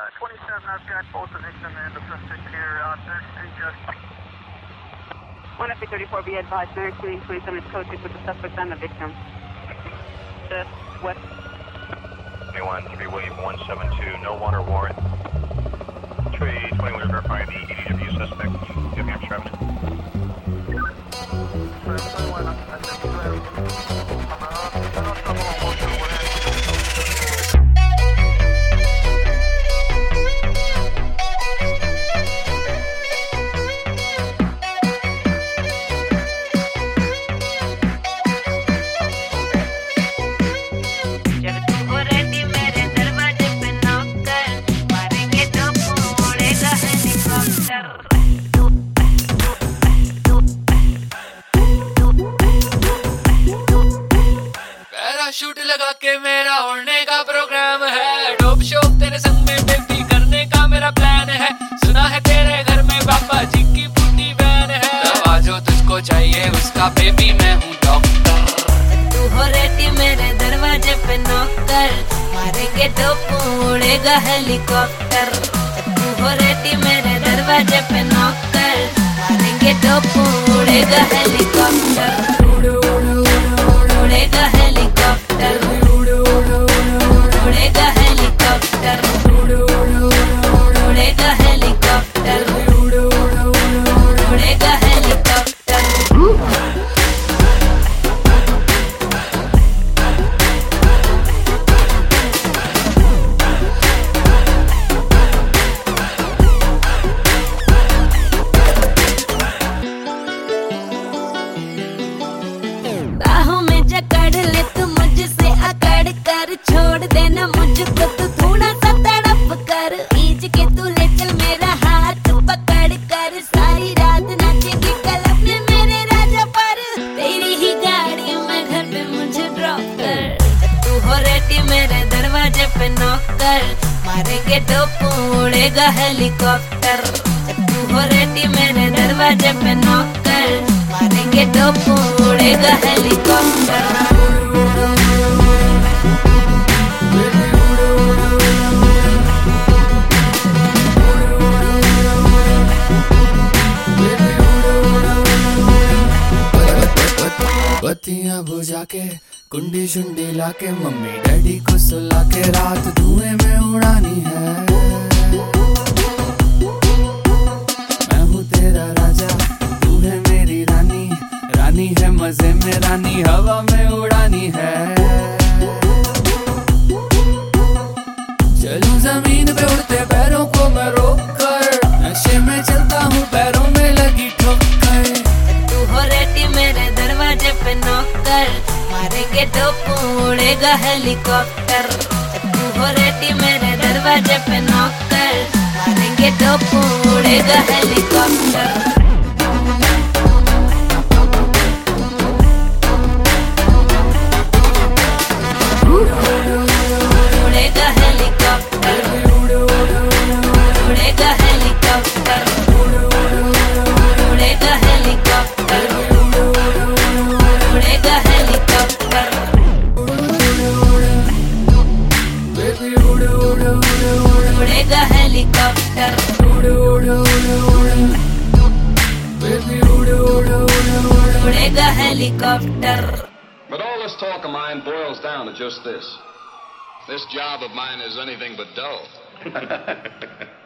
27, I've got both the victim and the suspect here on Nurse Street, just. 1FA34, be advised, Nurse Street 27 is code 6 with the suspect and the victim. Just west. 21, 3 William 172, no warrant or warrant. Tree 21, verify the EDW suspect, New Hampshire Avenue. 21, I think you have. Shoot लगा के मेरा उड़ने का programme है। Dope shop तेरे संग में baby करने का मेरा प्लान है। सुना है तेरे घर में पापा जी की बूटी वैन है। दवा जो तुझको चाहिए उसका बेबी मैं हूँ डॉक्टर। तू हो रेडी मेरे दरवाजे पे नौकर, मारेंगे डोप उड़ेगा हेलीकॉप्टर। तू हो रेडी मेरे दरवाजे पे नौकर, मारेंगे डोप उड़ेगा हेलीकॉप्टर। उड़ेगा हेलीकॉप्टर, उड़ेगा हेलीकॉप्टर, उड़ेगा हेलीकॉप्टर, उड़ेगा हेलीकॉप्टर। बाहों में जकड़ ले तू मुझसे अकड़ कर, छोड़ देना मुझको तू थोड़ा सा तड़प कर। खींच के तू ले चल मेरा हाथ पकड़ कर, सारी रात नाचेगी क्लब में मेरे राजा पर। तेरी ही गाड़ी में घर पे मुझे ड्रॉप कर। तू हो रेडी मेरे दरवाजे पे नौकर, मारेंगे डोप उड़ेगा हेलीकॉप्टर। तू हो रेडी मेरे दरवाजे पे नौकर, मारेंगे डोप उड़ेगा हेलीकॉप्टर। बत्तियां बुझा के कुंडी शुंडी लाके, मम्मी डैडी को सुला के रात धुएं में उड़ानी है। मैं हूँ तेरा राजा, तू है मेरी रानी, रानी है मजे में रानी, हवा में उड़ानी है। चलूं जमीन पे उड़ते पैरों को मैं रोक कर, नशे में चलता हूँ पैरों में लगी ठोकर। तू हो रेडी मेरे दरवाजे पे नौकर, मारेंगे डोप उड़ेगा हेलीकॉप्टर। तू हो रेडी मेरे दरवाजे पे नौकर, मारेंगे डोप उड़ेगा हेलीकॉप्टर। उड़ेगा हेलीकॉप्टर, उड़ेगा हेलीकॉप्टर, उड़ेगा हेलीकॉप्टर, उड़ेगा हेलीकॉप्टर। उड़ेगा हेलीकॉप्टर, उड़ेगा helicopter. But all this talk of mine boils down to just this. This job of mine is anything but dull.